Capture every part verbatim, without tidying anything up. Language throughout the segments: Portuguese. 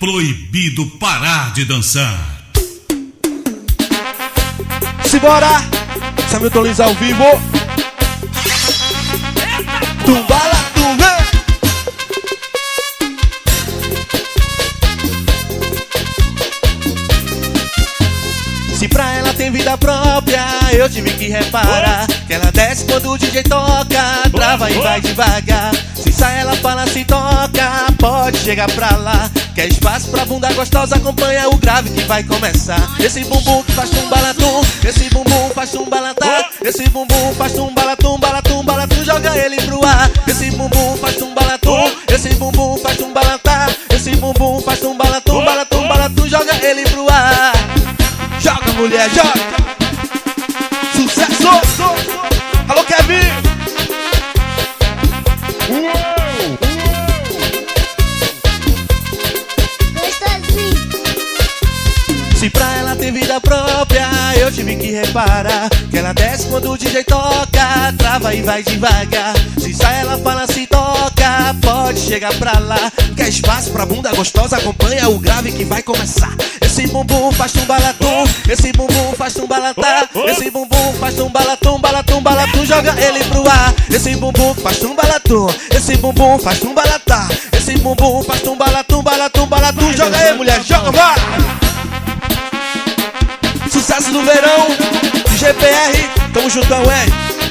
proibido parar de dançar. Simbora! Hamilton Lins ao vivo. Tumbala, tumba. Se pra ela tem vida própria, eu tive que reparar que ela desce quando o D J toca, trava e vai devagar. Se sai ela fala, se toca, pode chegar pra lá. Quer espaço pra bunda gostosa, acompanha o grave que vai começar. Esse bumbum que faz tumbalatum, esse bumbum faz tumbalatá. Esse bumbum faz tumbalatum, balatum, balatum, joga ele pro ar. Esse bumbum faz tumbalatum, esse bumbum faz tumbalatá. Esse bumbum faz tumbalatum, balatum, balatum, joga ele pro ar. Joga, mulher, joga! Sucesso! Alô, Kevin! Uou! Gostosinho! Se pra ela tem vida própria, eu tive que reparar que ela desce quando o D J toca, trava e vai devagar. Se sai ela fala, se toca, pode chegar pra lá. Quer espaço pra bunda gostosa, acompanha o grave que vai começar. Esse bumbum faz tumbalatum, esse bumbum faz tumbalatá. Esse bumbum faz tumbalatum, balatum, balatum, joga ele pro ar. Esse bumbum faz tumbalatum, esse bumbum faz tumbalatá. Esse bumbum faz tumbalatum, balatum, balatum, joga aí, mulher, joga, vai! Sucesso do verão, G P R, tamo juntão, é.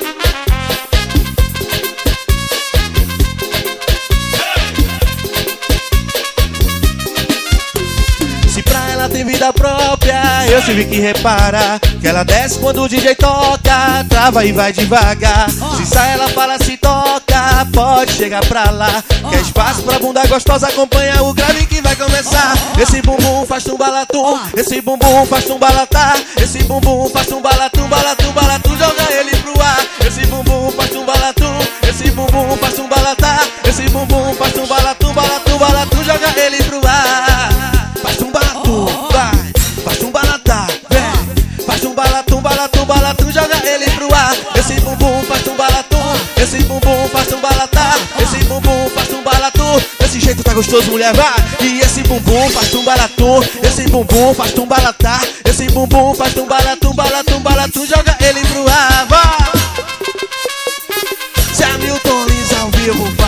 Se pra ela tem vida própria, eu tive que reparar que ela desce quando o D J toca, trava e vai devagar. Se sai ela fala, se toca, pode chegar pra lá. Quer espaço pra bunda gostosa, acompanha o grave que vai começar. Esse bumbum faz tumbalatum, esse bumbum faz tumbalatá. Esse bumbum faz tumbalatum, balatum, balatum, joga ele pro ar. Esse bumbum faz tumbalatum, esse bumbum faz tumbalatá. Esse bumbum faz tumbalatum, balatum, balatum, joga ele pro ar. Faz tumbalatum, vai, faz tumbalatá, vem. Faz tumbalatum, balatum, balatum, joga ele pro ar. Esse bumbum faz tumbalatum, esse bumbum faz tumbalatá. Esse bumbum faz tumbalatum, desse jeito tá gostoso, mulher, vai. E esse bumbum faz tumbalatum, esse bumbum faz tumbalatá. Esse bumbum faz tumbalatum, balatum, balatum, joga ele pro ar, vai. Se Hamilton Lins ao vivo.